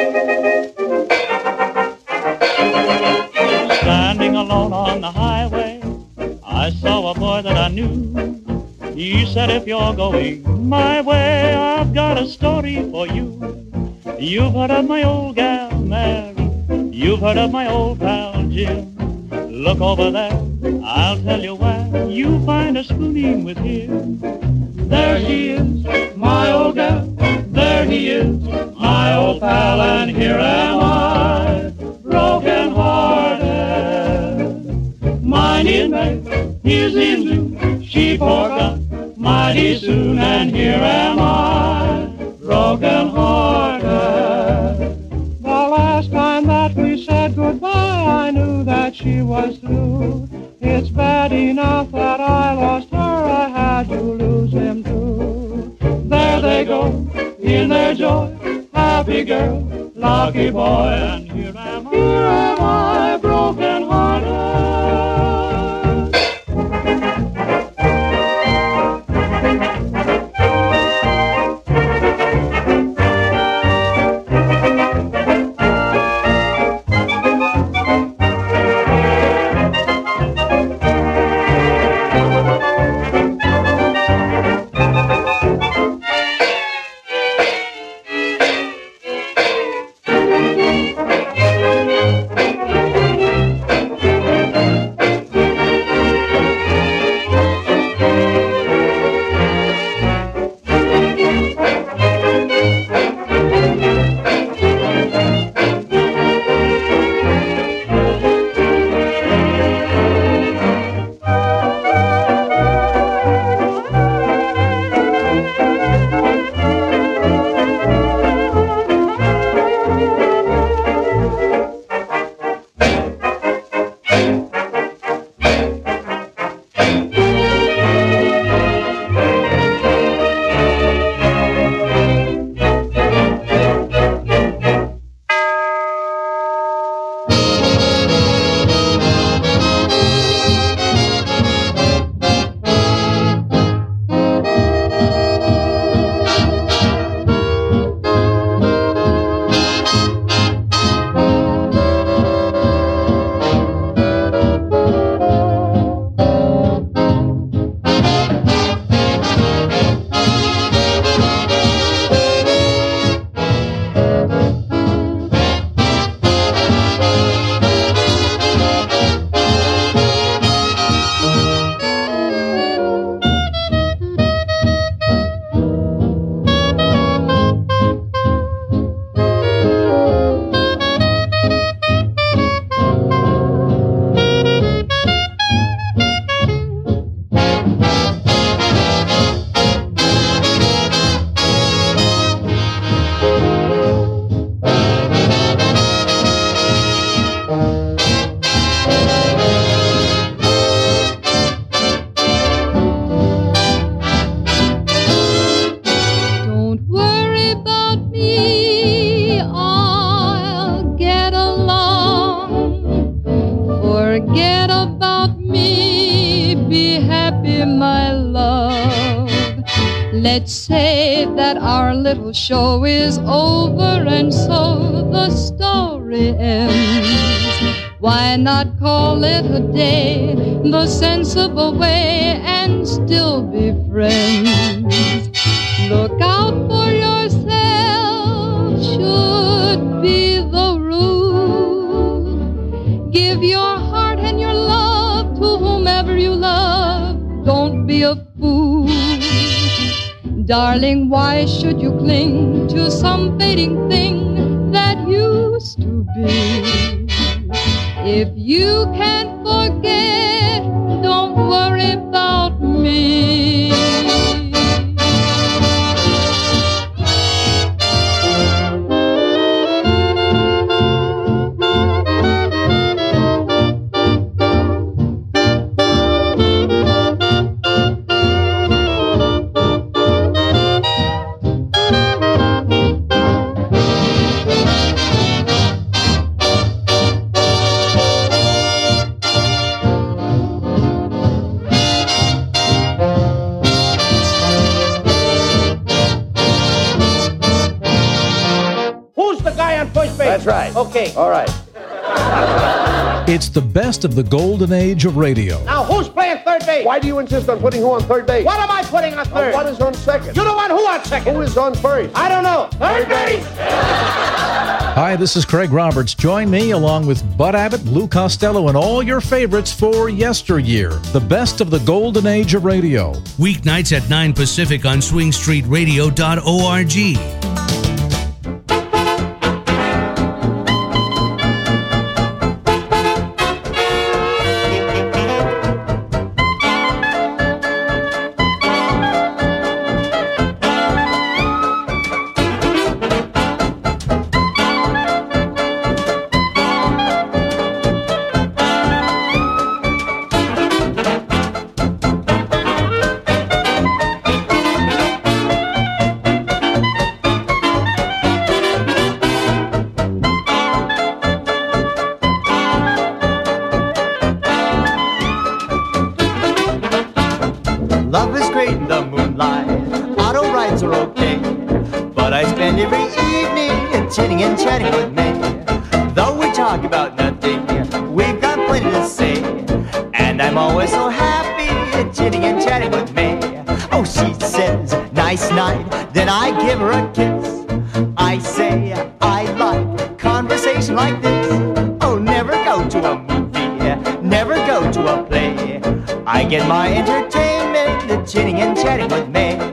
Standing alone on the highway, I saw a boy that I knew. He said, if you're going my way, I've got a story for you. You've heard of my old gal Mary, you've heard of my old pal Jim. Look over there, I'll tell you where you'll find her spooning with him. There he is, my old gal, there he is, my old pal, and here am I, broken hearted. Mine is May, his is Lou, she forgot mighty soon, and here am I, broken hearted. The last time that we said goodbye, I knew that she was through. It's bad enough that I lost her, I had to lose him too. There they go, in their joy, happy girl, lucky boy, and here am I, broken hearted. Let's say that our little show is over and so the story ends. Why not call it a day, the sensible way, and still be friends? Look out for yourself should be the rule. Give your heart and your love to whomever you love. Don't be a fool. Darling, why should you cling to some fading thing that used to be? If you can't forget, don't worry about me. first base. That's right. Okay. All right. It's the best of the golden age of radio. Now, who's playing third base? Why do you insist on putting who on third base? What am I putting on third? What is on second? You don't want who on second? Who is on first? I don't know. Third base! Hi, this is Craig Roberts. Join me along with Bud Abbott, Lou Costello, and all your favorites for Yesteryear, the best of the golden age of radio. Weeknights at 9 Pacific on swingstreetradio.org. Love is great in the moonlight, auto rides are okay, but I spend every evening chitting and chatting with May. Though we talk about nothing, we've got plenty to say, and I'm always so happy chitting and chatting with May. Oh, she says, nice night, then I give her a kiss. I say, I like conversation like this. Oh, never go to a movie, never go to a play. I get my entertainment chitting and chatting with May.